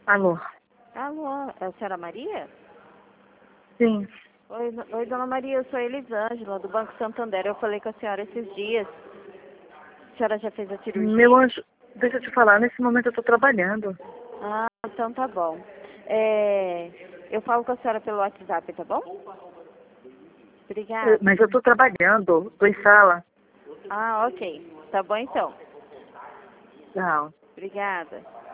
Alô? Alô, é a senhora Maria? Sim. Oi, dona Maria, eu sou a Elisângela, do Banco Santander. Eu falei com a senhora esses dias. A senhora já fez a cirurgia? Meu anjo, deixa eu te falar, nesse momento eu tô trabalhando. Ah, então tá bom. Eu falo com a senhora pelo WhatsApp, tá bom? Obrigada. Mas eu tô trabalhando, tô em sala. Ah, ok. Tá bom então. Não. Obrigada.